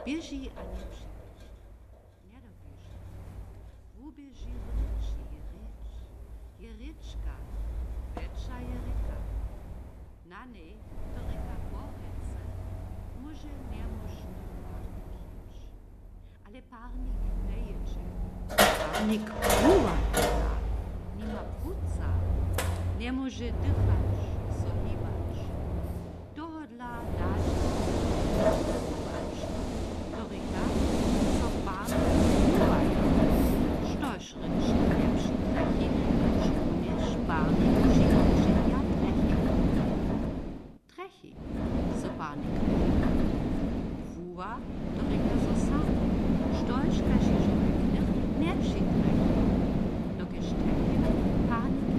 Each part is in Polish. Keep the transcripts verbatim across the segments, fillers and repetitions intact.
Bieži a nie přiběží. Nedoběží. Vůběží v řeči je řeč. Je řečka. Větša je řeka. Na nej to řeka Borece může nemožný párnik ječ. Ale párnik neječe. Párnik půva nima půca. Nemůže dychać, so hýbać. Dohodla dáži zachować. Do řeka so párnik půvaja. Štož řečka lepší trechy, než párnik přijmože ja trechy. Trechy so párnik půva, do řeka so sam. Štož kaži živek nepší trechy. Dokež trechy párnik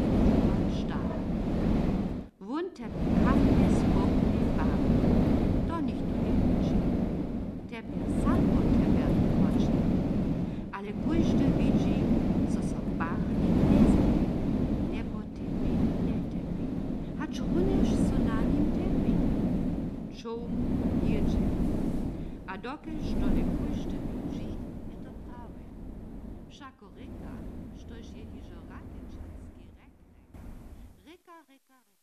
Wuntepi kachne spokojnie bawi. To nikt nie widzi. Tebie sam od tebe nie chodzi. Ale każdy widzi, co so pachnie nie zabi. Nie po tebi, nie tebi. Hacz runysz so na nim tebi. Czum jedzie. A dokeż dole każdy widzi, je to prawe. Wszako reka, sztoż je hiżo rakeczanski rek, reka, reka, reka.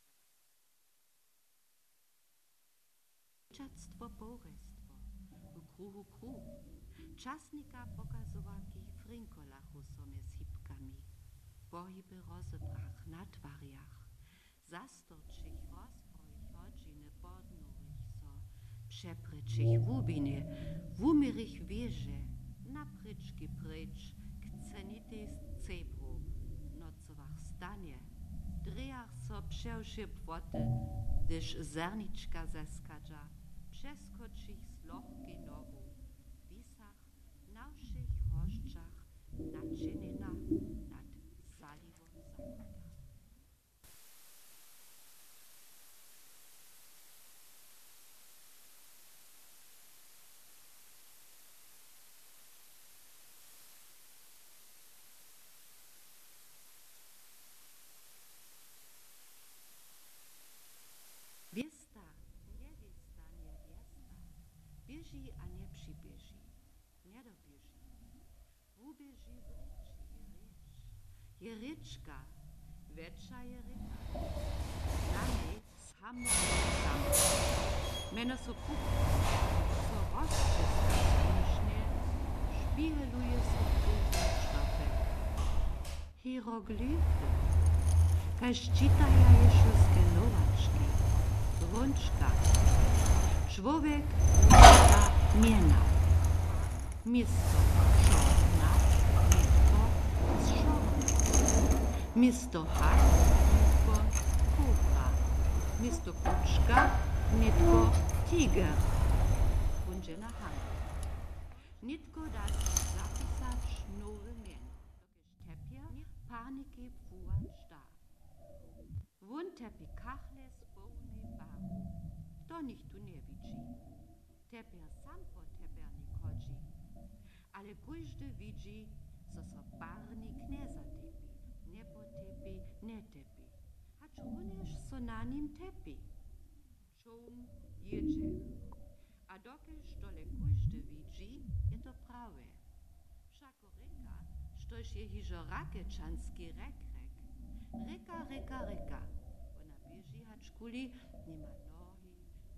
Čadstvo porestvo, v kruhu kruhu. Časnika pokazovaki frinkolachu some s hybkami. Pohyby rozebrach na twarjach. Zastorčich rozprojich hodžiny podnurich so. Přeprečich wubiny, wumirich wieże. Napryczki precz, k cenitej cebru. Nocowach stanie. Drejach so převše płoty, gdyż zerniczka zeskadża. Przeskočich z lohky nohu, wisach, na všech hoščach, nadženina nad zalivom zachoda. Bieži a nie přiběží, nedoběží. Vůběží v řeči je řeč. Je řečka, větša je řeka. Na nej samo sam. Meno so pukla, so rozčeska smušně, špiheluje so kružný čtopek. Hieroglyfy, kaj ščitaja ješuske novačky, zvončka. Człowiek ma miena. Misto czorna, nitko z czorna. Misto hak, nitko kobra. Misto kuczka, nitko tiger. Bunże na hand. Nitko da się zapisać nowy mien. Dokeż tepier paniki pfuan sta. Wun tepi kachle spolnej baru. To nikt tu nie widzi. Teper sam po teper nie chodzi. Ale każdy widzi, co so párnik nie zatepi. Nie potepi, nie tepi. Hacz runysz so na nim tepi. Czum jedzie. A dokeż dole każdy widzi, je to prawe. Wszako reka, sztoż je hiżo rakeczanski rek, rek. Reka, reka, reka. Ona bieži, hacz kuli nima nogi.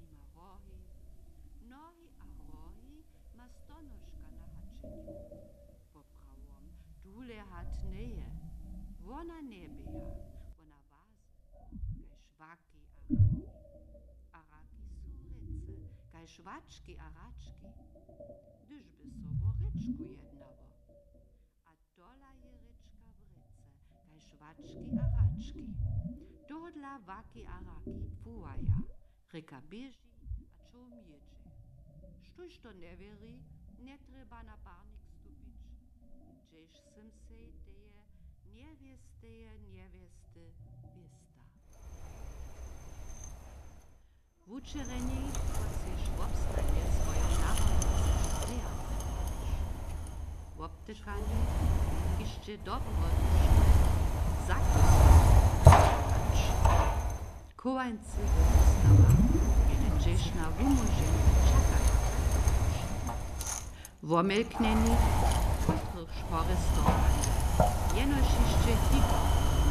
Nohi a rohi ma stonožka na hačenju. Po pravom, dule hat neje. Wona nebeja, wona vazu. Kaj švaki araki. Araki su rece. Kaj švački arački. Dyž by so vo rečku jednavo. A dola je rečka v rece. Kaj švački arački. Dodla vaki araki pfuaja. Reka bieži. Czum jedzie. Štuž to ne veri, ne treba na párnik stupić. Gdzieś sem se teje, niewiesteje, niewiesty, wiesta. W uczereni chcesz obstanie swoją narodność zrealizować. W obtychaniu jeszcze dobroduszne zakosować. Kołańcy wystała. Gdzieś na wymurzeniu czekać. Womelkneni, kotrych szporystorani, jenoż jeszcze hiko.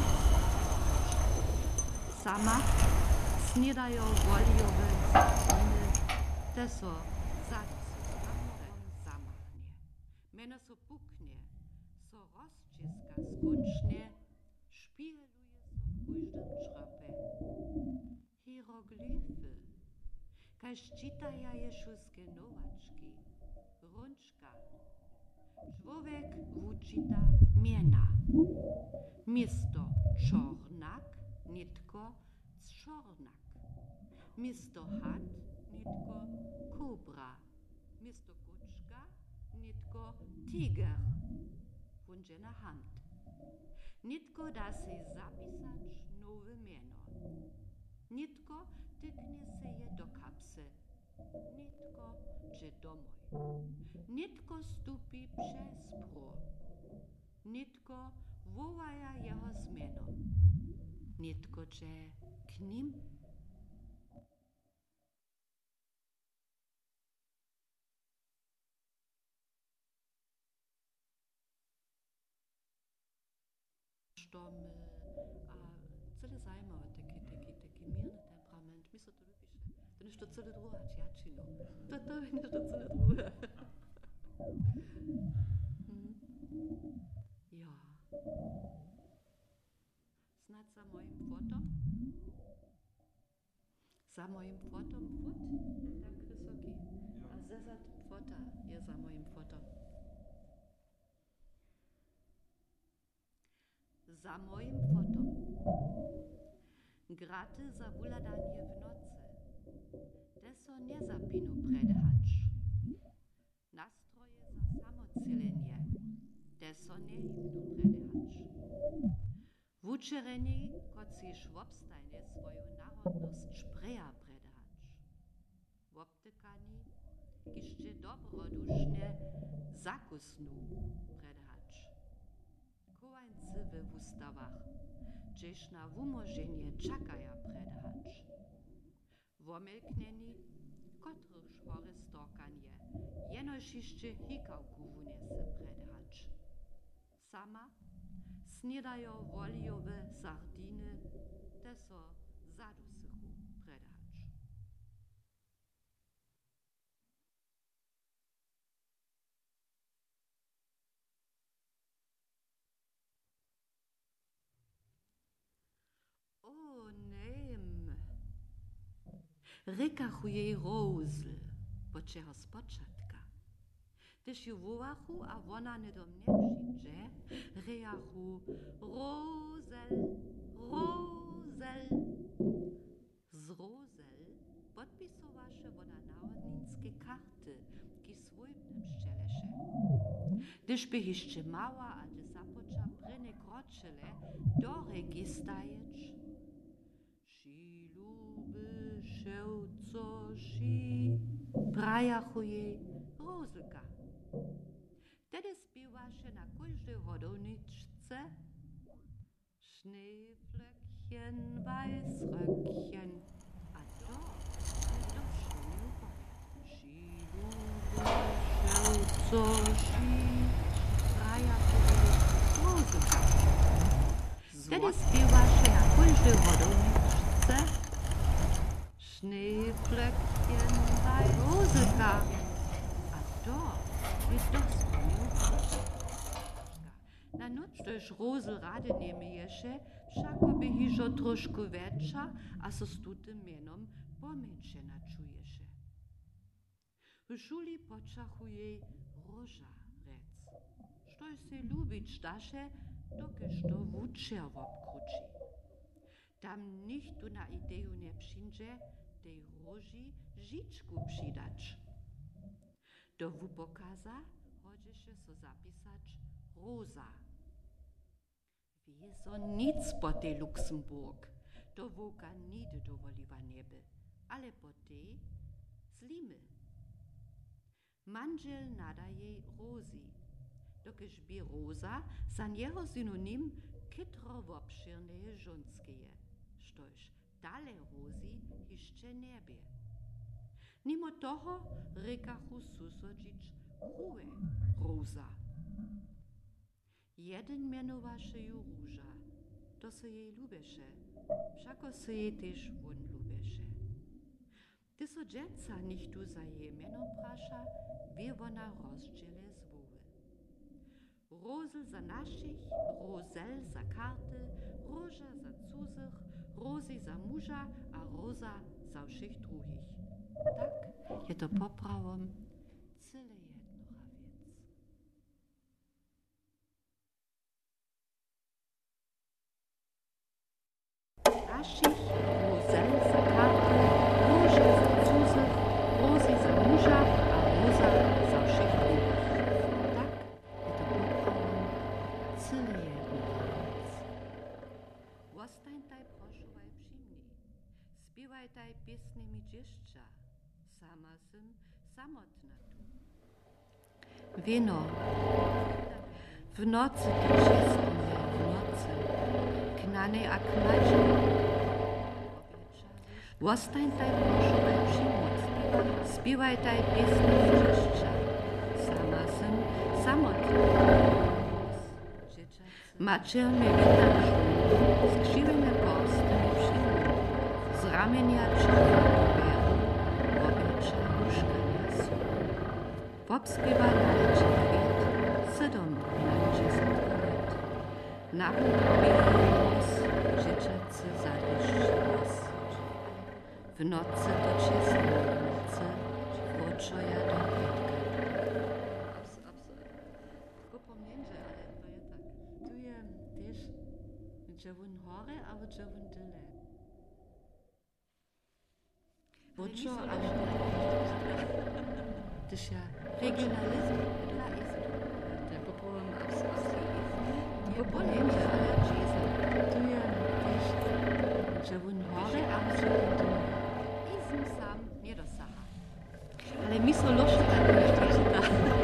Sama sniedają woliowe zaczyny, te so zadcy zamachnie. Meno so puknie, so rozciska skończnie, szpieluje so w każdym czropie. Hieroglify, kaž čitaja ješulske novački, runčka. Człowiek wučita miena. Misto czornak, nitko czornak. Misto hat, nitko kobra. Misto kuczka, nitko tiger. Wunžena hand. Nitko da se zapisać nowe mieno. Nitko tyknie se je do kapsy. Nitko dże domoj. Nitko stupi przez pró. Nitko wołaja jeho zmieno. Nitko dże k nim. Stormy, a cele zajmowe, taki, taki, taki mirny temperament, mi se to lubiše. To nešto cele druga čačino. To, to je nešto cele druga. hmm. Ja. Snad za mojim fotom? Za mojim fotom fot? Tak wysoki. A zezad fota je za mojim fotom. Za mojim fotom. Graty za wuladanie w nocy. Te so nie zapinu predehać. Nastroje za samocilenie. Te so nie hibnu predehać. Wučereni, kot si švobstajne svoju narodnost špreja predehać. Woptykani, kišće dobrodušne zakusnu predehać. Kołańcy we wustawach, gdzieś na wumożenie czakaja predehać. Womelkneni, kotrych szpory storkanie, jenoż jeszcze hikałku wunese predehać. Sama sniedają woliowe sardiny, te so zadusychu predehać. O, nem. Rykachuje rozl, po czego spočatka. Tyż ju wołachu, a wona nie do mnie przyjdzie, rejachu rozel, rozel. Z rozel podpisowaše wona narodninskie karty, ki swójbnym szczeleše. Tyż by jeszcze mała, a ty započa pryny kročele, do registajeć. Ši luby ševco, ši prajachuje rozelka. Tedy spiewaše na każdej hodowniczce Schneeflöckchen, Weißröckchen, a to jest to szumilko. Ši luby ševco, ši prajachuje rozelka. Tedy spiewaše na każdej hodowniczce Schneeflöckchen, Weißröckchen, a to jest to na noc tož rozel rady niemieše, všako by hižo trošku väčša a so s tutym mienom pomenšena čuješe. V šuli počachuje roža rec, štož se lubić daše, dokež to wučer wobkruči. Tam nichtu na ideju nie przyjdzie, tej roži žičku přidać. Do wupokaza hodźeše so zapisać roza. Wie so nic po tej Luxemburg, to woka nigdy dowoliwa nieby, ale po tej slimy. Manžel nada jej rozi, dokež bi roza san jeho synonim kytro wobširneje žonskeje, štož dale rozi jeszcze niebie. Mimo toho rekachu susodzić Ruhe, Rosa. Jeden mianowaše ju Róža, to se jej lubeše, všako se jej tež won lubeše. Ty so džeca nichtu za jej meno praša, wie wona rozdziele zwoły. Rozel za našich, Rozel za karty, Róža za cudzych, Rozy za muža a Roza za všich druhých. Tak je to poprawom cyle jednora věc. Našich, Rozel za karty, Róža za cudzych, Rozy za muža a Roza za všich druhých. Tak je to poprawom cyle jednora věc. Wostańtaj proszovaj přimni, śpiewajtaj piesny mi dzieszcza, sama sym samotna tu. Wino, w nocy to wszystko mnie, w nocy, knane a kmacie. Wostańtaj proszovaj přimni, śpiewajtaj piesny mi dzieszcza, sama sym samotna tu. Maciel mnie witasz, skrzywione korsty mi przyjmą, z ramienia czerwoną bierą, obiecza łóżka niosą. Popspiewa lecie kwiet, sedom na dziesięć lat. Na biały głos, dzieciacy zadeszczy los. W nocy to ciesne nocy, włoczoja do kwiatka. Dżewun hore, aber dżewun dyle. Woczo, ale to jest ja regionalizm dla izm. To je poprawom abstrakcji izm. To pojęcie, ale dżizm. To je też dżewun hore, aber dżewun dyle. Izm sam nie dosaha. Ale mi so loszy tak nie czyta.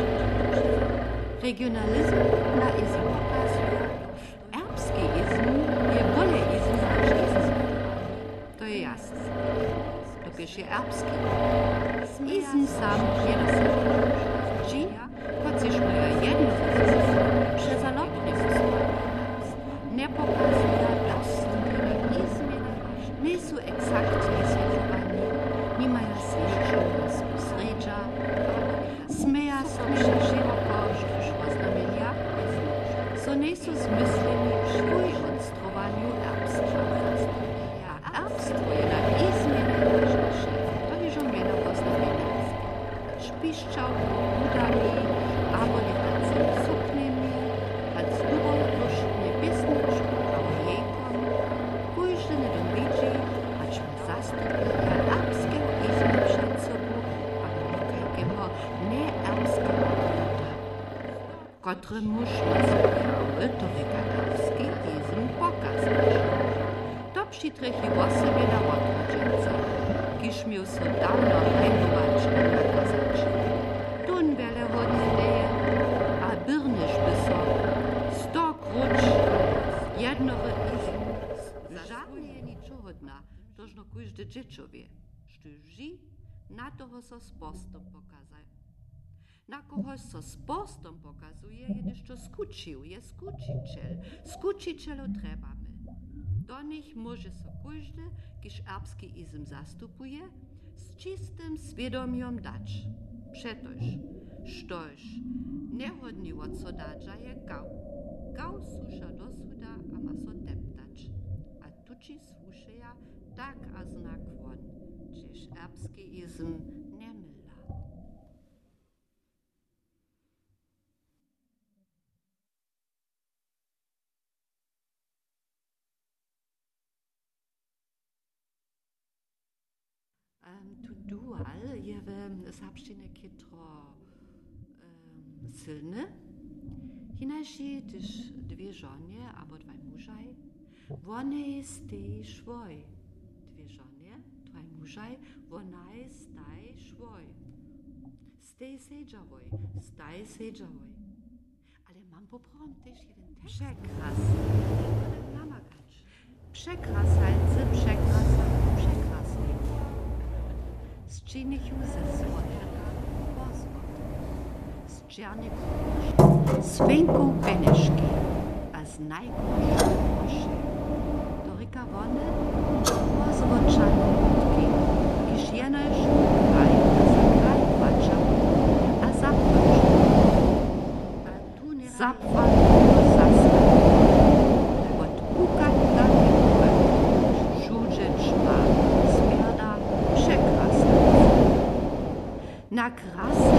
Regionalizm dla izm pokazuje. Erbski izm je bolje izm naš izm. To je jasno. To piše erbski. Izm sam je dosaha. Či, kot si šmoja jedno přezalopne ne pokazuje dostupne izmjene, nisu eksaktne svetljivanje, nimajo svečnog posredža, smeja so še široko štuž oznamenja, so nisu zmisleni štuj odstrovanju erbstva. A erbstvo je na izmjene najvažnejše, to je že meno oznamenja. Špiščav budami, abo nekacim suknemi, kad zdubom dušne pesničku abo jejkom, kojže ne domliči, pač mu zastupuje erbského izmu před sobu, abo nekajkého neerbského kruta, kotre muž nazivuje retorika erbski izm pokazać. To přitrechy o sobie na odrođenca, kiž mił so dawno hajmovačka nakazać. Tun wele hodne neje, a birniš by so sto kruč jednore izm. Žadne je ničohodna, tožno kujžde džečovje, što ži, na toho so s postom pokazaj. Na kohož so s postom pokazuje, je nešto skučil, je skučičel. Skučičelo trebame. Do nich może so kujžde, kiž erbski izm zastupuje, z čistym świadomiom dać. Przetoż, štož nehodni od sodadža je gau. Gau suša do suda a ma so deptać. A tuči slušeja tak a znak von, čiž erbski izm ne myla. Um, tu dual je w zapszczynie kitro um, silny. Hinaši też dwie żonie albo dwaj mużaj. One stej szwoj. Dwie żonie, dwaj mużaj, one staj szwoj. Stej sejdzawoj, staj sejdzawoj. Ale mam poprawom też jeden tekst. Przekras. Namagacz. Przekrasajcy, przekrasaj, przekrasaj. Z czynichu ze słodka pozwod. Z černy kokoš, svenku peneški, a z najkošem koše. Do rika vone, pozvočane lutki, kiž jenož kraj, a za kraj vača, a zapvača. A tu ne zapvača, zaska, od kukata nikve, žuđečma, smjerda, překrasna. Na krasne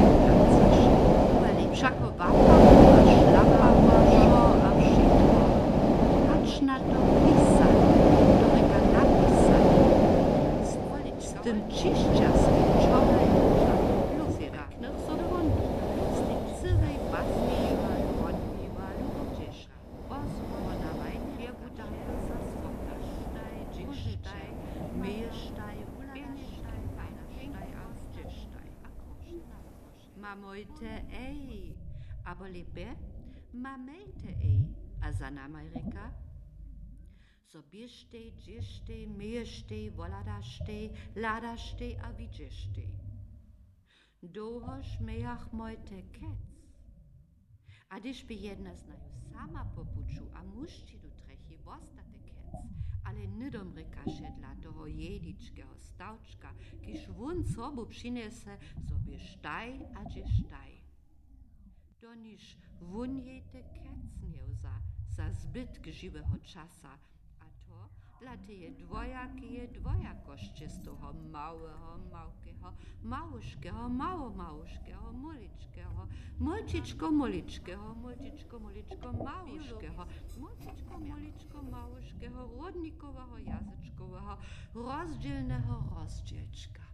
všako vapa, šlapa, šo a všetko. Ač na to písať, to reka napísať. S tým čišťaským čoraj plusera, knr so do vondu. S tým cyrej basnýva, vonýva, ľuboteša. Pozvona vajnie budaja za svota. Štaj, džištaj, myještaj, peneštaj, fajnaštaj a vžeštaj. A kroštaj. Mamojte ej, aber liebe, mamejte ej, a za namaj reka, so bieštej, džištej, myještej, voladaštej, ladaštej a vidžeštej. Dohož mejach mojte kec. A když by jedna znaju sama popuču, a mušti do trechy vostate kec, ale nidom reka šedla toho jedičkeho stavčka, kiž vun sobu přinese, so bieštaj a džištaj. To niž vun jete kecnjev za, za zbytk živého časa, a to dla teje dvojakeje dvojakošće z toho małého, małkeho, małuškeho, mało małuškeho, muličkeho, mulčičko muličkeho, mulčičko muličko małuškeho, mulčičko muličko małuškeho, rodnikového jazyčkového, rozdzielného rozdzielčka.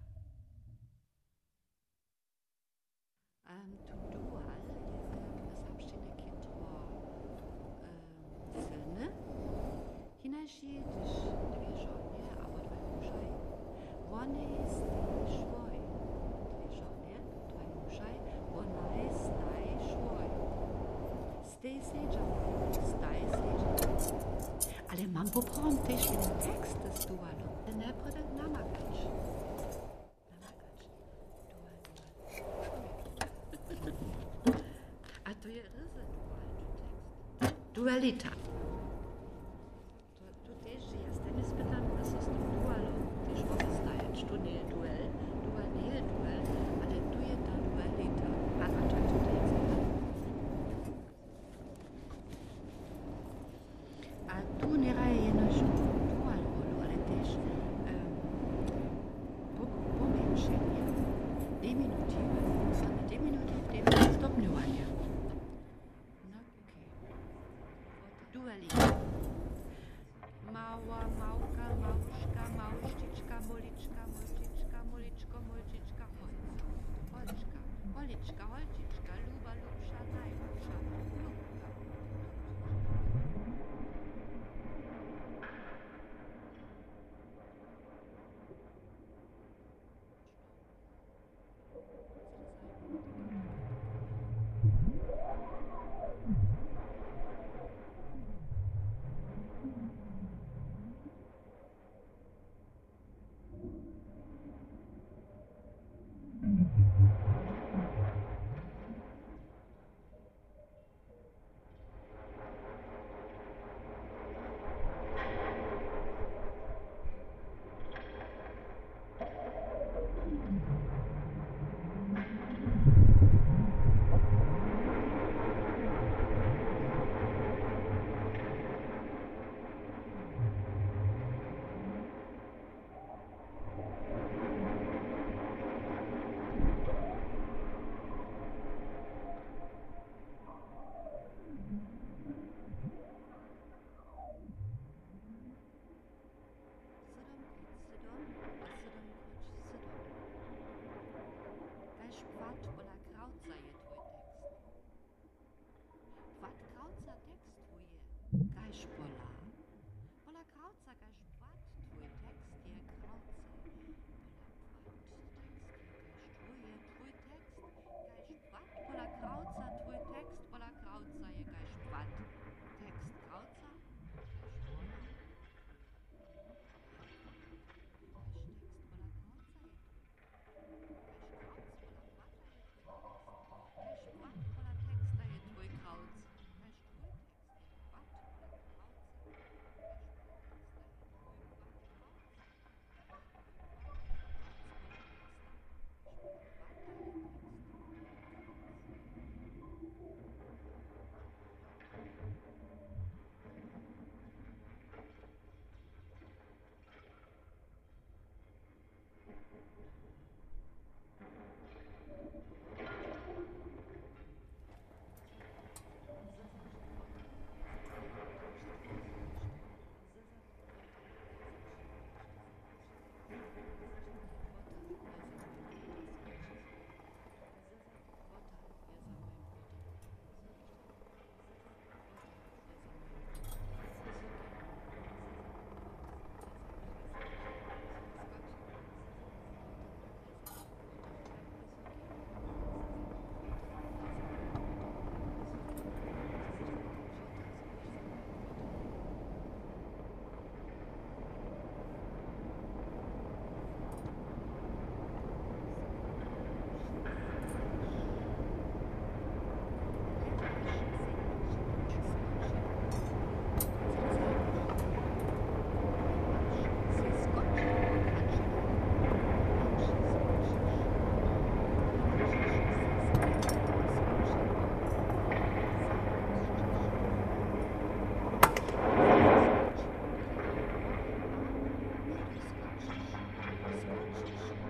Um, tu dual je zapštěné kytro um, silne. Hinaž je, když dvě žoně, abo dvě mužaj, one je stej švoj. Dvě žoně, dvě mužaj, ona je stej švoj. Stej sejdžan, stej sejdžan. Ale mam poprom też jeden tekst z dualu. Ne prede namakač. Namakač. Dual, dual. A to je ryzy dual, tekst. Dualita. To, to też jest, ten jest pytan, co z tym dualem też pozostajeć. Tu nie jest duel, dual nie jest duel, ale tu jest ta dualita. A, a tak to tekst. A tu nie raje jenoś dual rolu, ale też um, po, pomiększenie, diminutywy, a diminutyw, diminutyw stopniowania. No okej. Okay.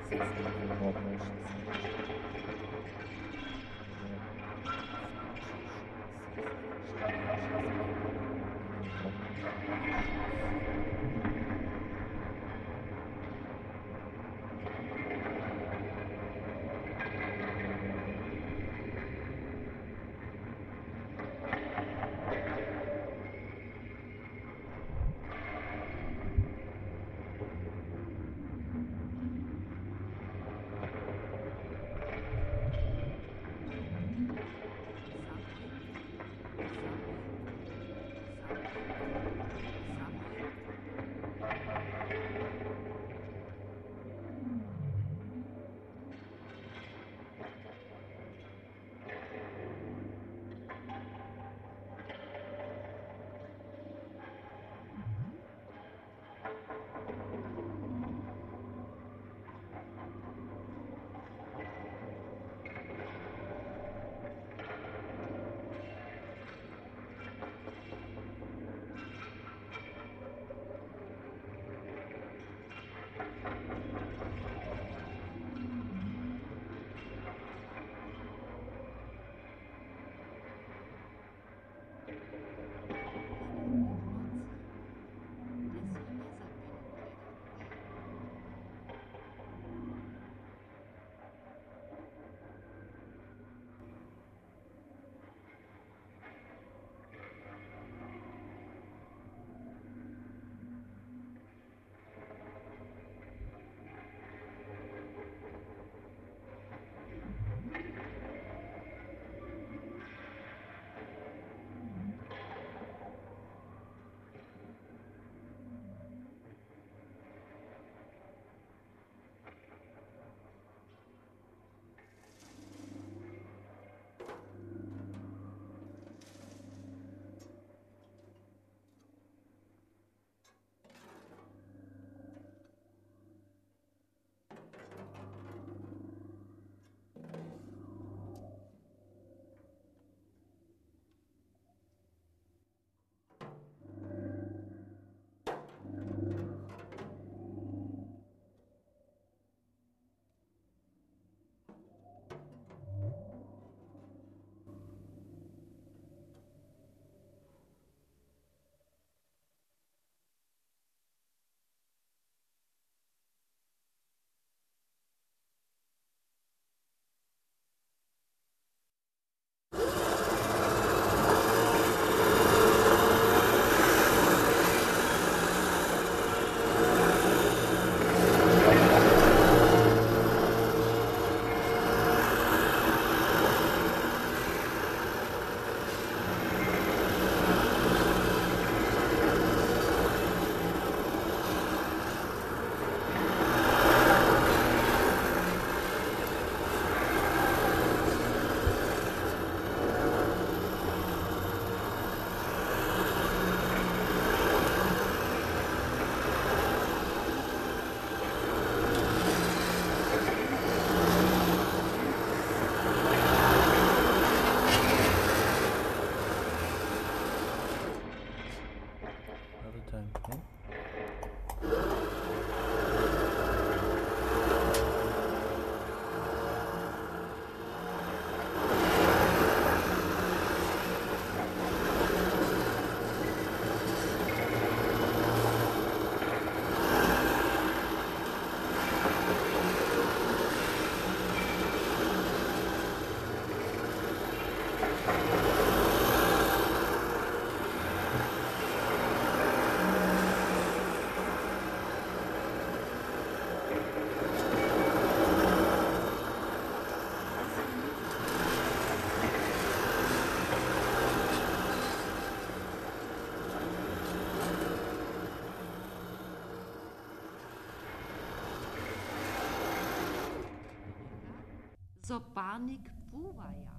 Zoparnik pfuvaja.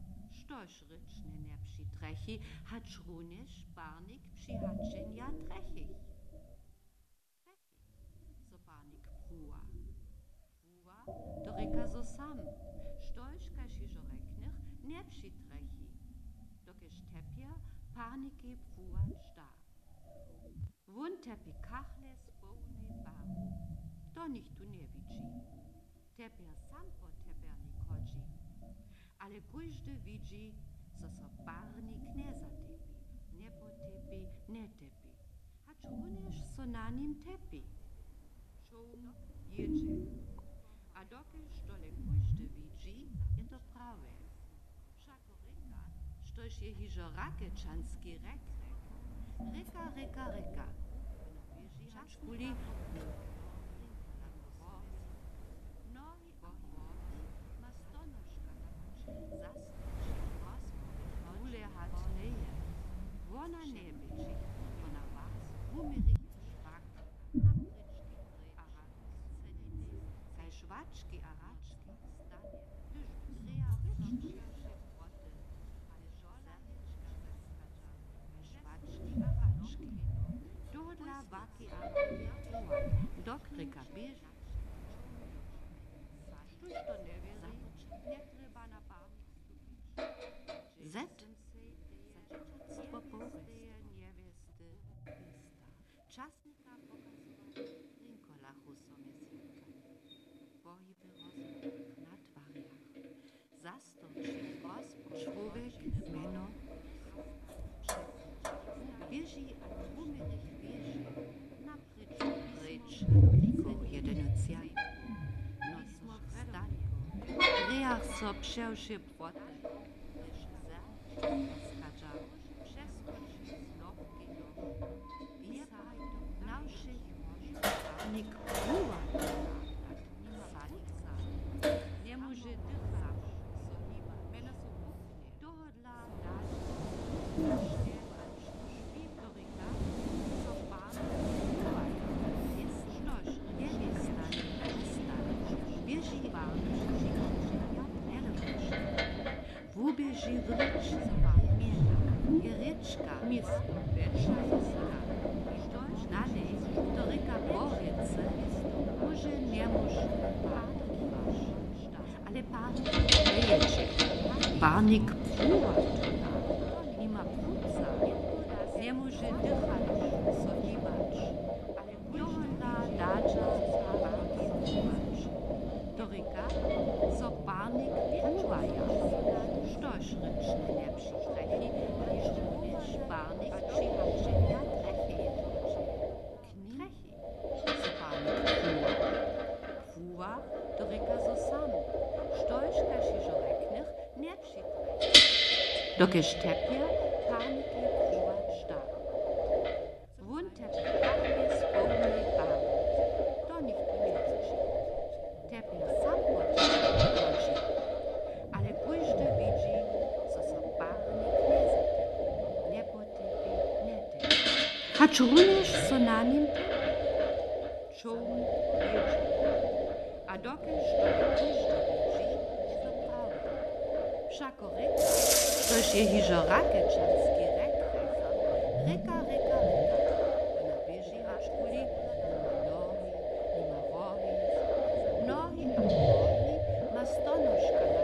Štož rečne ne pši trechi, hač runeš parnik pši hačen ja trechich. Trechi, zoparnik pfuva. Pfuva, to reka zo sam. Štož kaž ižo reknech, ne pši trechi. Dokež tepja parnike pfuvan šta. Wun tepi kachle spolnej baru. To nicht tu ne widzi. Teper sam po teper ni chodzi. Ale każdy widzi, co so barnik nie zatepi. Nie potepi, nie tepi. Hacz uniesz so na nim tepi. Czum jedzie. A dokiż dole każdy widzi, je to prawe. Wszako reka, štož je hižo rakečanski rek, reka, reka, reka. Čačkuli, novi bohi, ma stonoška zastoči, ule hat neje, vona nebi, ona vas, umirih švak, na prički arački, kaj švački arački stane, treja rečki, Dodla baki arački, dok reka bježa. Štuž to ne veri, ne treba na parnik stupić. Zet, spopoveste, neveste, časnika pokazovat, rinkolahu som je svilka. Pohyby rozmów na tvarjach. Zastoči rozpoč, človek, meno, bieži a umirich bieži na prič, prič, riko jedenucia. Nosmo stane, rejach so převši prote, prič za, skadža, přeskoči slovky do, bieraj do navšich nik uva, sanik sam, nemůže dýchat, so nima, mena so kuchne, dohodla dáš, Bieži vrič, mjena, je rečka, mjesto, večna jezika. Štož dalej, to reka Borice, može, ne može, parnik vaš. Ale parnik neječe, parnik pruva tona, nima pruca, ne može dýchat, so nimač. Dohodla dača, parnik pruvač. To reka, so parnik pruvaja. Štož rečne lepši trechi, niž budeš parnik přihačenja trechi. Trechi, so parnik pruva. Pruva, to reka so sam. Štož kašižo reknich, ne přitrechi. Dokež tepje, parnik je pruva šta. Wun tepje parnik spolni barv. To nicht umietči. Tepje sam počne. Ale każdy widzi, co so parnik nie zatepi, nie potepi, nie tepi. Hacz uniesz so na nim tepi. Czum jedzie. A dokeż dole każdy widzi, je to prawe. Wszako reka, toż je hižo rakečanski rek, reka, reka, reka. Ona bieži račkuli, nima nohy, nima rohy, nohy a rohy ma stonožka na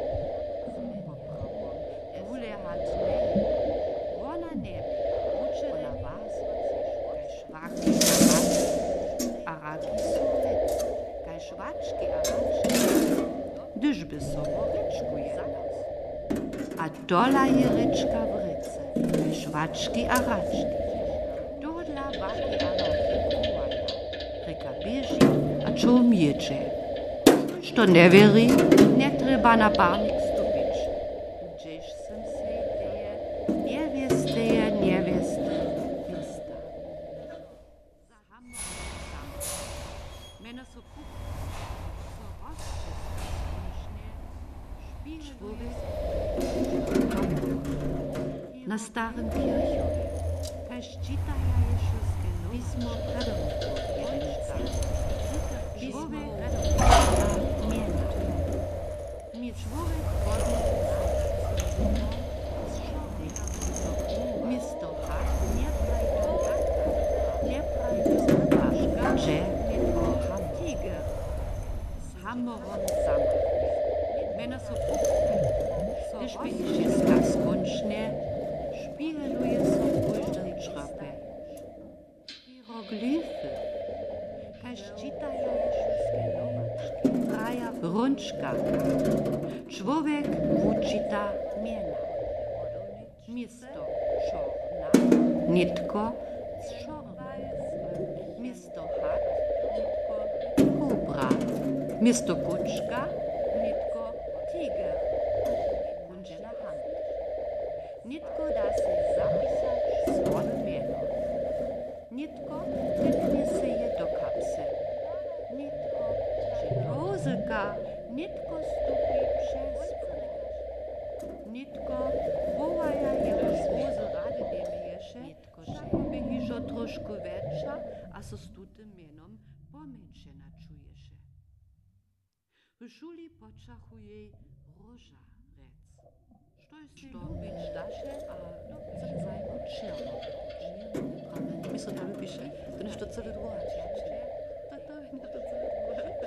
hat neje, vona nebi, učere vas, kaj švaki arački, araki so red, kaj švački arački, dyž by so vo rečku jedla. A dola je rečka v rece, kaj švački arački, dodla baki araki kuvaja, reka bieži a čom ječe. Što ne veri, ne treba na parnik stupić. Gdzieś sem se ideje, neveste je, neveste, vesta. Za hamor sam. Mena so kuchne, so rozčeska smišne, špížvove, na starem kirchhofe, kaj ščitaja ještě skeno, pismo predovnikov, jednička, pismo predovnikov, mjena. Mi človek hodne Misto tak, nie prajdo nie prajdo zapaška, že nekoham tiger. S hamorom sama. Mena so kuchne, když by išiska skončne, špíheluje so každej črape. Hieroglyfy, kaj ščitaja Raja Runčka. Człowiek uczyta miena. Misto czorna, nitko czorna. Misto hat, nitko kobra. Misto kuczka, nitko tiger. Kundzena hand. Nitko da se zapisać swoje mieno. Nitko wytnie se je do kapsy. Nitko rozyka, nitko stupi przez próg. Nitko wołaja jego zwozy rady demiesze, szako by hižo troszkę większa, a so z tutym mienom pomniejszena czuje się. W szuli poczachuje Róża rec. Što jest to być dasze, a co to za czerwo? Mi se to lubiše, to nešto celé drugače. To to je nešto celé drugače.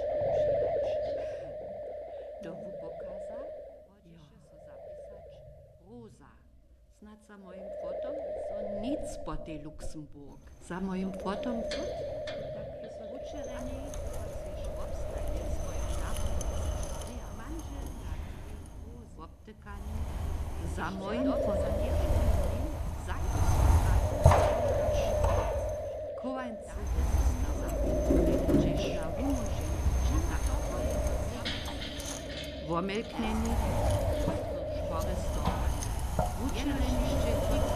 Do pokaza hodíše se zapisać Rosa. Snad za mojim fotom so nic po tej Luxemburg. Za mojim fotom fot, tak je so učereni, se švobstaje svoje šapo. Manže na obtekani. Za mojim fotom Kołańcy Czesza umoży Womilkneni Forestowa Uczereniście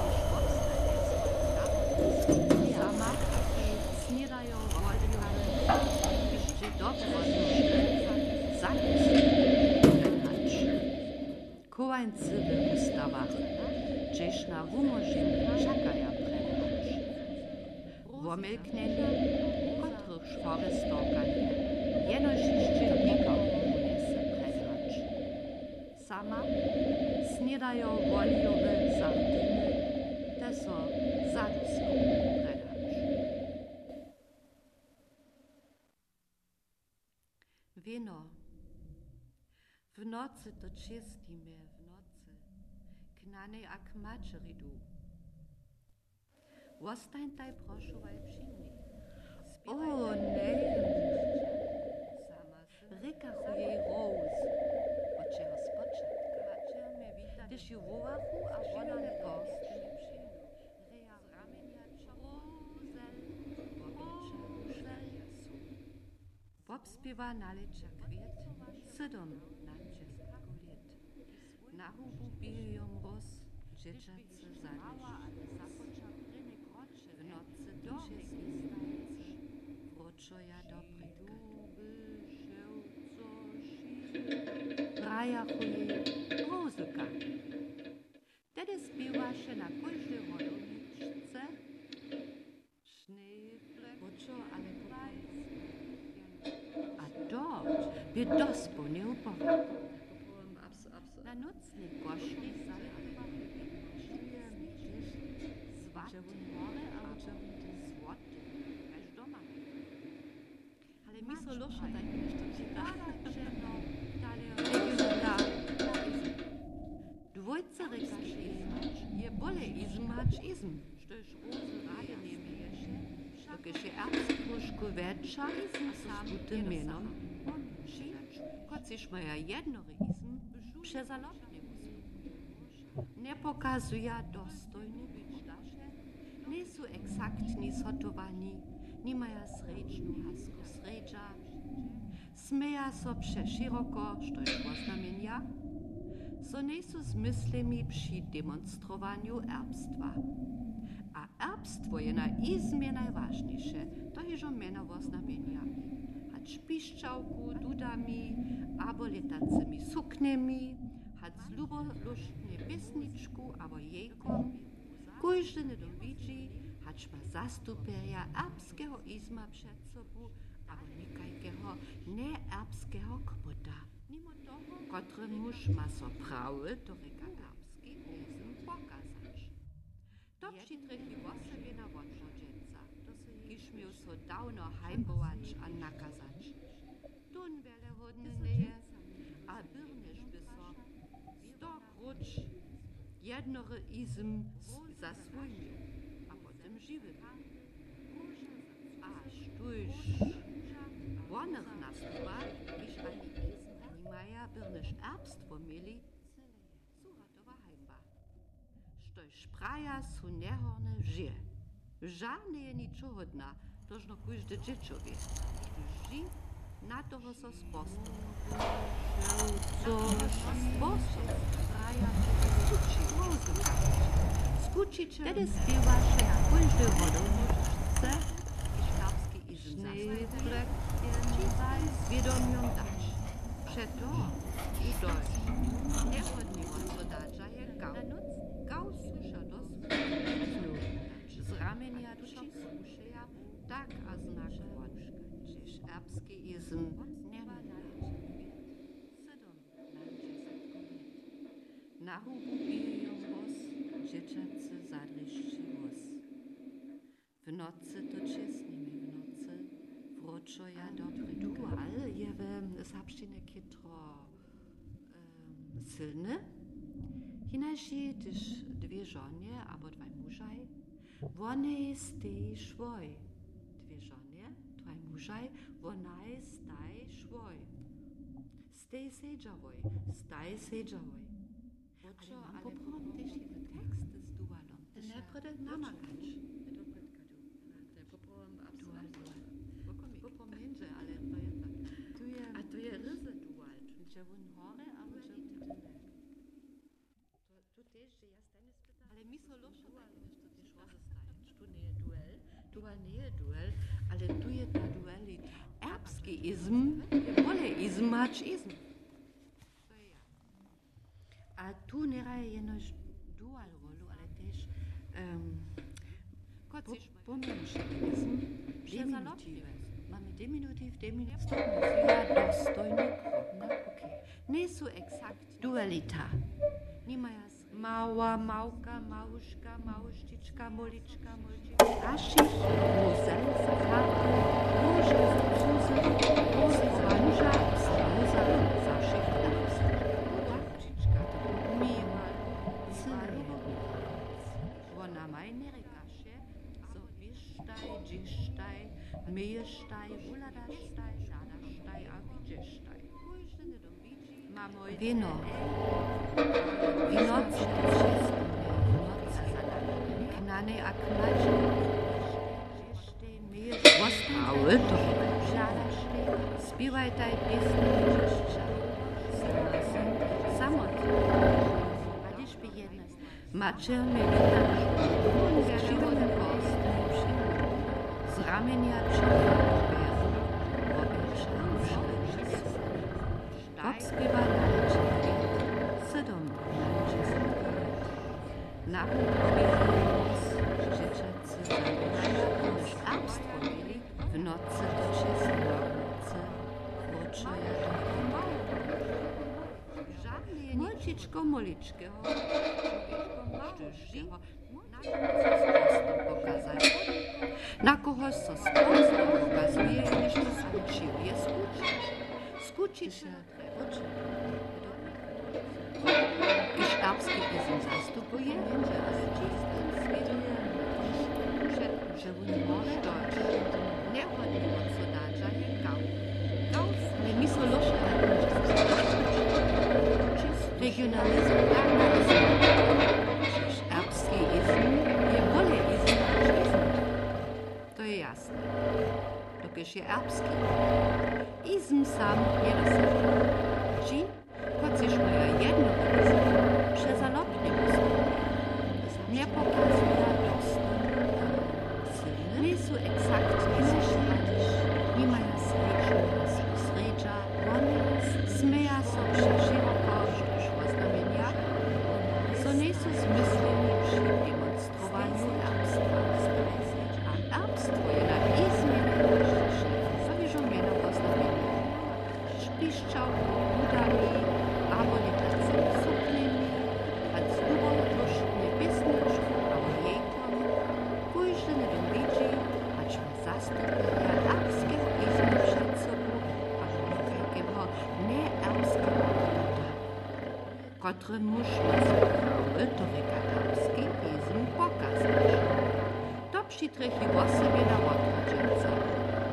Sama Snidają Woldione Jeszcze dobro Zapisy Kołańcy w ustawach Czesza umoży czekają Womilkneni, kotrych forestokani, jenožišće niko unese predhać. Sama snidajo voljowe sardiny, te so zaduską predhać. Wino. W nocy to čistíme w nocy, knane ak mačeridu. Ostańtaj proszovaj przyjmij. O nie! Rykachuje Rose. Od czego spoczętka? Gdyż ju wołachu, a ona nie post. Reja z ramienia Rozel. Powiecie Jesu. Popspiewa nalecza kwiet. Sydom na česko lit. Na hubu biją roz. Dzieciacy zalisz. W nocy do czystnicy, wroczoja do brytka. Raja chuje Rozyka. Tedy śpiewa się na każdej rodowniczce. Sznyfle, wroczo, ale a to by dospo nie uporał. Na nocny koszli zalewała Ale mi so loša tak nešto čita. Dvojce rekaš izmač, je bole izmač izm. Što je Roze rade nemieše, dokež je erst trošku väčša, a so s tutym menom. Kot siš moja jednory izm, přezalopne musím. Ne pokazuja dostojnu byčdaše, nie sú exaktni zhotowani, nimaja srečnu hasku sreča, smeja so przesziroko, što je poznamienia, so nie sú zmyslemi przy demonstrowaniu erbstwa. A erbstwo je na izmie najważniejsze, to jeżo meno poznamienia. Hać piszczałku, dudami, abo letacymi sukniemi, hać luboluštne pesničku, abo jejkom, Kujże nie dowidzi, hać ma zastuperia erbskiego izma przed sobą, albo nikajkiego neerbskiego kmota. Mimo toho, kotry muž ma so prawy, to reka erbski izm pokazać. To přitrychi wosebie na wodrodzienca, kiż miał so dawno heimbować a nakazać. Tun wiele hodny nie, a byrnisz by so sto krucz jednory izm za swój, a potem żywy. A sztuś, wonych nastupach, iż ani izm, ani maja birniż erbstwo mieli, suratowa heimba. Štož praja su nehorne žije. Žarne je ničohodna, tožno kujžde džičovi. Ži na toho so spostu. Co spostu praja skuči. Skučiče. Tedy spiewaše na kujžde vodovničce i štábski izm zase. Zvědomiom dač. Přeto štož nehodný odsodáča je gau. Gau suša dosvojnu. Z ramenia duši slušeja tak a znak von. Čiž erbski izm nenadač. Sedom na hubu bijejom vos, džečace zadrišči vos. V noci to česnimi v noci vročoja dobry dual je w Sabszczynie kitro um, silny. Hinaši też dwie żonie albo dwaj mużaj. One stej szwoj. Dwie żonie, dwaj mużaj, one staj szwoj. Stej sejdzawoj, staj sejdzawoj. Ale mam poprom też je tekst z dualom. Ne prede namagać. Pomiędzy, ale to je tak. Tu je, a to je ryzy dual. Czy on hore, a on czy on tu też, że ja stanie spytam. Ale mi so losze dual, że to też hore stajesz. Tu nie je duel, dual nie je duel, ale tu je ta dualita. Erbski izm, wolę izm, mać izm. To je ja. A tu nie raje jenoś dual rolu, ale też um, pomiędzy izm, diminutive. Mamy diminutiv, diminutiv, ja dostojny krok. Okay. Nie su exakt dualita. Nie maja mała, małka, małuszka, małuszčička, molička, molčička. Ašich, mozel, zafarby, może zacuzy, może zwanża, zauza, zaszych dawst. Dachčička, mimal, cyle. Ona majne rekaše, so vištaj, džištaj, myjesztaj, uladasztaj, zadasztaj, a widziesztaj. Mamoj wino. Wino ci to wszystko knane a knaczy. Rozprawy to śpiewaj taj piesni widzieszcza. Samotnie. A ty śpi jedna. Maczerny witasz. Z żywotnym kostem. Z ramienia człowieka. Obspiewa naleczy sedom na głos dzieciacy zawiesz abstwo mieli w nocy to się nocy włoczoja żadne moliczko moliczkiego sztyżkiego pokazać na kogoś co sposób pokazuje niż to skuczył jest skuczyć się i sztabski izm zastupuje, że on może dać niechodnie od sodacza je gał. Gał, ale mi so losze regionalizm, regionalizm. Sztabski izm je wolę izm niż izm. To je jasne. Dopiero je erbski. Izm sam je nasadny. Ci, chociaż moja jedno przezalotnie nie pokazuje dostęp silny. Nie są eksaktnie zeszłanisz. Nie mają sredźa, sredźa, one smieja sobie szeroko, że szło znamienia. So nie są zmyśleni przy demonstrowaniu erbstwa. A erbstwo je na izmie najważniejsze. Sobie żołmieno po znamieniu. Szpiszczał, udali, albo nie tacy suknieni, a z dubą tuż niebiesniczku, albo jejkom, pójście nie dowiedzi, acz ma zastąpienia erbskiego izmu przed sobą, albo takiego nieerbskiego kruta, który musz na sobie to erbski izm pokazać. To przytrychi o sobie na odchodzieńca.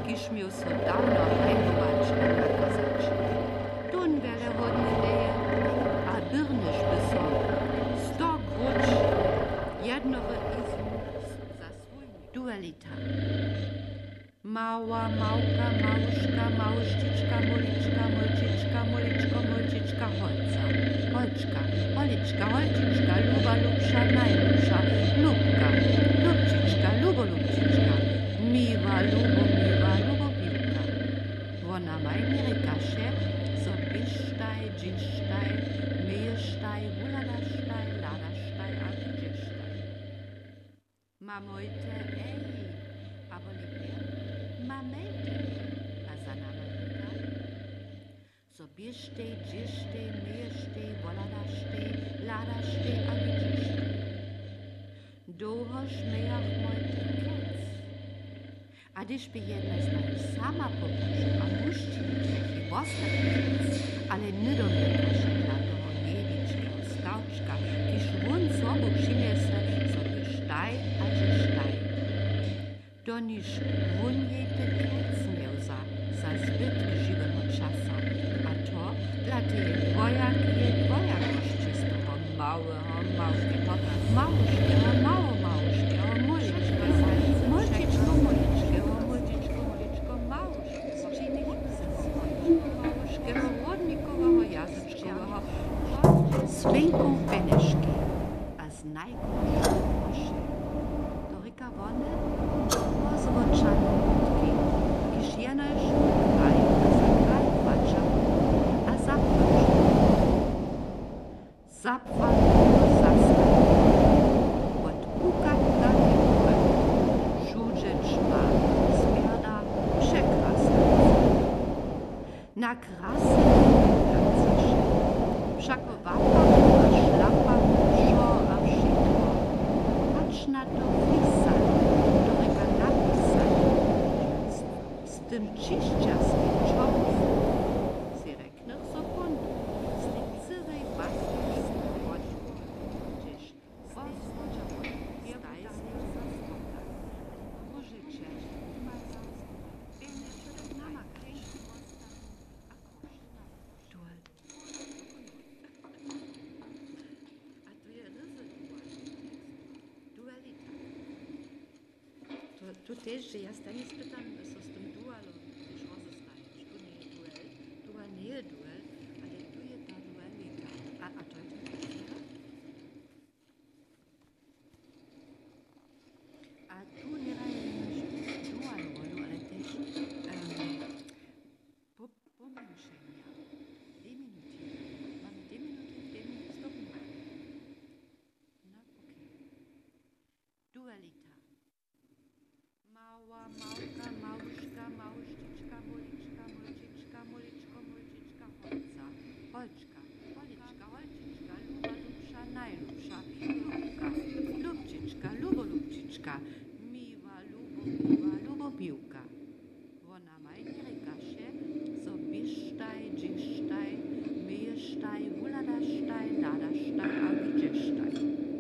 kiż miał so dawno hajmować na nakazaczy. Tun wiele hodny leje, a byrnyż by so sto grucz jednowy izm za swój duelita. Mała, małka, małuszka, małuszciczka, muliczka, mulciczka, muliczko, mulciczka, holca. Holczka, holiczka, holciczka, luba, lubsza, najlubsza, lubka, lubciczka, lubo, lubciczka, miła, lubo, miła, lubo, piłka. Wona majnie rykasze, so bisztaj, dzisztaj, myjesztaj, wuladasztaj, ladasztaj, a widziesztaj. Mamojte, ej, aber liebie, mamejte, a za namajnika. So bisztej, dzisztej, myjesztej, wuladasztej, ladasztej, a widziesztaj. Dohoż myjach mojte kec. A gdyż by jedna z nami sama poproszę, a muszci taki ostatni, ale nie do mnie każe dla toho jediczka, stałczka, kiż won sobu przyniese sobie sztaj, a że sztaj. To niż won jej te kec miał za, za zbytki żywego czasa, a to dla tej dwojaki je dwojakości z toho małego, małego, małuszkiego, mało małuszkiego, muliczkiego, mulciczko, muliczkiego, mulciczko, muliczko, małuszkiego, małuszkiego, wodnikowego, jazyczkowego, swinką peneszki, a z najgorszą proszę. To ryka wone, rozroczane wódki, kiż jenoż kraj, a za kraj płacza, a zapłacza. Zapłacza zastaw, od puka do nieba, żużecz ma, zmierda, przekrasna. Na krasy nie wszakowata, a szlapa, szo, a wszystko. Patrz na to pisać, to ryka napisać, z, z tym czyściaskim czołgiem. Si reknę so bunt, z tym cyrej baski z powodu, gdzieś wozwodza staj z nim za złota. Użycie, pieniądze, namakać, a koszna, duel. A to je ryzyko, duelita. To, tu też, że ja stanie spytam, co z tym dualem, gdzieś rozestajesz. Tu nie jest duel, dual nie jest duel, ale tu jest ta duelita. A, a to jest to? A tu nie jest dual rolu, ale też um, po, pomniejszenia. Diminutiv. Mamy diminutiv, diminutiv, stopniowanie. No, okej. Duelita. Mała, małka, małuszka, małuszciczka, muliczka, mulciczka, muliczko, mulciczka, holca. Holczka, holiczka, holciczka, luba, lubsza, najlubsza, lubka, lubciczka, lubo, lubciczka, miła, lubo, miła, lubo, piłka. Wona majnie rykasze, so bisztaj, dzisztaj, myjesztaj, wuladasztaj, ladasztaj, a widziesztaj.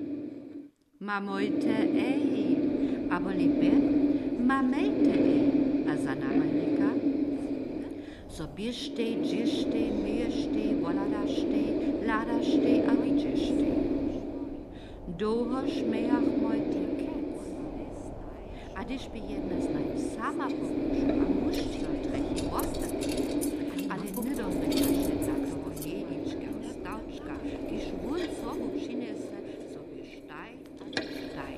Mamojte, ej, aber liebe, mamejte, ej, a za namajnika. So bisztej, dzisztej, myjesztej, wuladasztej, ladasztej, a widziesztej. Dohoż myjach mojte kec. A gdyż by jedna z nami sama poproszę, a muszci taki ostatni, ale nie do mnie każe dla toho jediczka, stałczka, kiż won sobu przyniese sobie sztaj, a sztaj.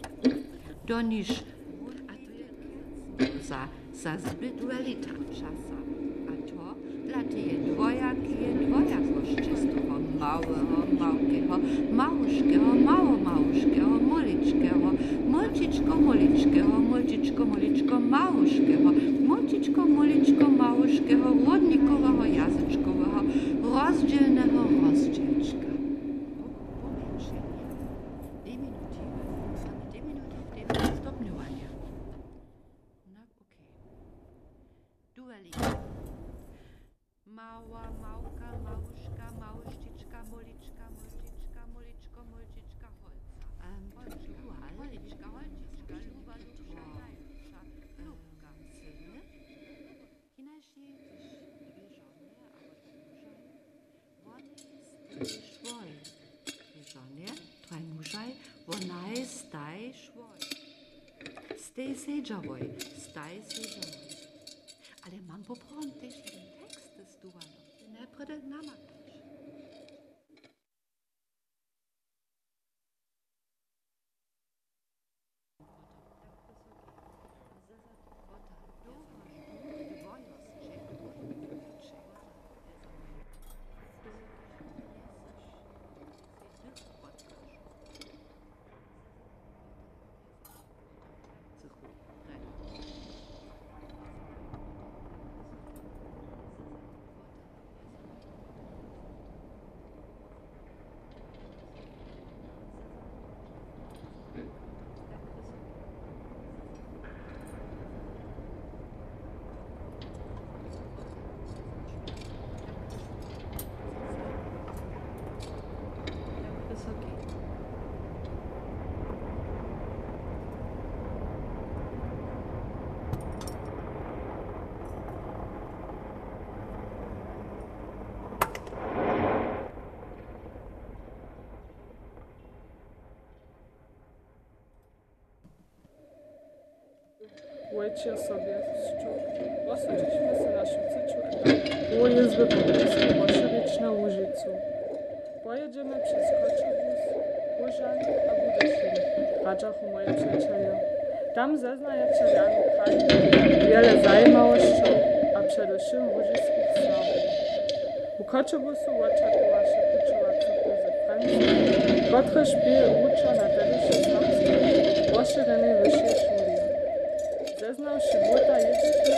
To niż a to jest za, za zbyt duelita czasa. A to dla tej dwojaki je dwojakości z toho małego, małkiego, małuszkiego, mało małuszkiego, muliczkiego, mulciczko, muliczkiego, mulciczko, muliczko, małuszkiego, mulciczko, muliczko, małuszkiego, wodnikowego, jazyczkowego, rozdzielnego rozdzielczka. Pomięszenie. Diminutiv. Diminutiv, diminutiv, stopniowanie. No, okej. Duelita. Mała, małka, małuszka, małuszciczka, muliczka, mulciczka, muliczko, mulciczka, holca. Um, dual. Holiczka, holciczka, luba, lubsza, najlubsza, lubka. szwoj. Jeżonie, traj mużaj, wonaj staj szwoj. Stej sejdżawoj, staj sejdżawoj. Ale mam poprawny też ten tekst z Duano. Najpierw namakasz. Ojcze sobie szczuk. Osadziliśmy się na szybcyciu etapie. Było jezby po Polsce, Bolszewiczne Łużycu. Pojedziemy przez Koczobus, Łużan a Budyszyn. Radzachu moje przyjaciele. Tam zeznajecie Janu kraj, wiele zajímawości, a przede wszystkim łużyskich Sławów. U Koczobusu oczekała się uczyła cukru ze Francji, który szpil ucza na Dedysze Sławskiej, rozszerzonej wyższej szuli. Zeznał się Włota jeździć